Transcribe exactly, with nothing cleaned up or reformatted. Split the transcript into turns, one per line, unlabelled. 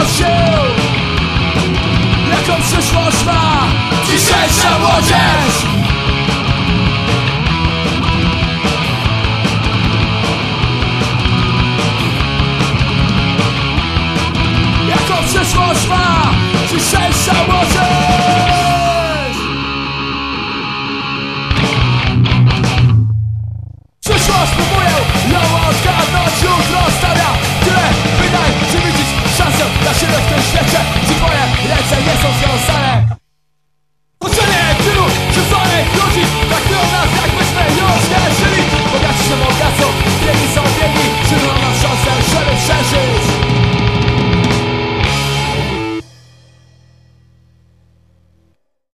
sił. Jaką przyszłość ma dzisiejsza młodzież? Jaką przyszłość ma dzisiejsza młodzież? Przyszłość próbuję ją odgadnąć, jutro stawia tyle pytań, czy widzisz szansę na siebie w tym świecie, czy twoje ręce nie są związane? Uczenie tylu przysłanych ludzi traktują